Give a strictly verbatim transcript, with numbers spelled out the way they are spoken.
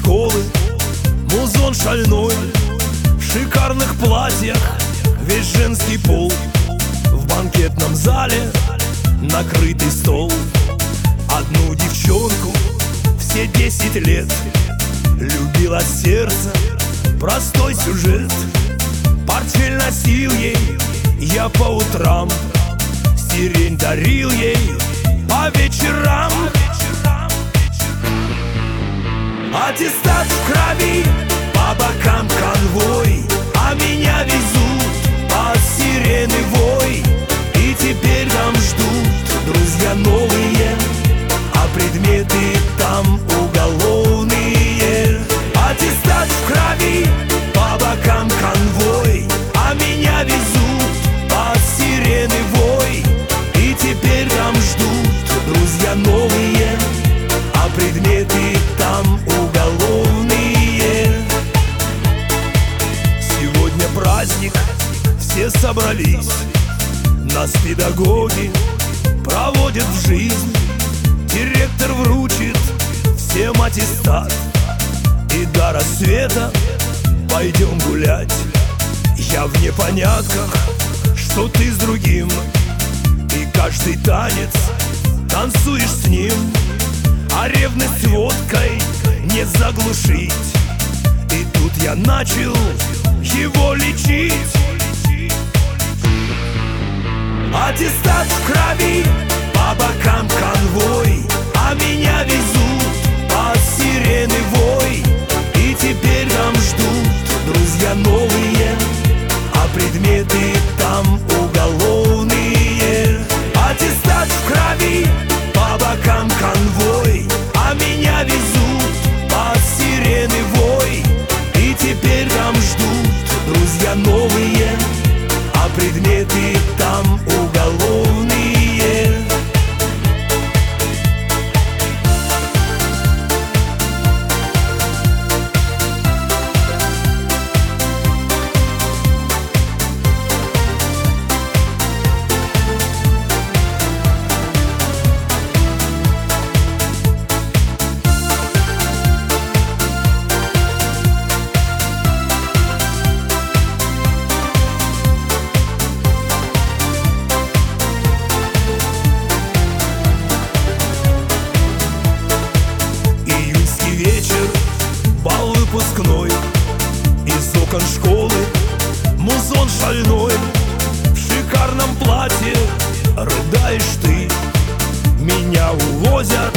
школы, музон шальной, в шикарных платьях весь женский пол. В банкетном зале накрытый стол. Одну девчонку все десять лет любила сердце, простой сюжет. Портфель носил ей я по утрам, сирень дарил ей по вечерам. Аттестат в крови, по бокам конвой, а меня везут под сирены вой. И теперь там ждут друзья новые, а предметы там уголовные. Аттестат в крови, по бокам конвой, а меня везут под сирены вой. И теперь там ждут друзья новые, а предметы там уголовные. Сегодня праздник, все собрались, нас педагоги проводят в жизнь. Директор вручит всем аттестат, и до рассвета пойдем гулять. Я в непонятках, что ты с другим, и каждый танец танцуешь с ним. А ревность водкой не заглушить, и тут я начал его лечить. Аттестат в крови, по бокам конвой, а меня везут под сирены вой. И теперь там ждут друзья новые, а предметы там уголовные. Аттестат в крови, по бокам конвой, а меня везут под сирены вой. И теперь там ждут друзья новые, а предметы там уголовные. Выпускной, из окон школы музон шальной, в шикарном платье рыдаешь ты. Меня увозят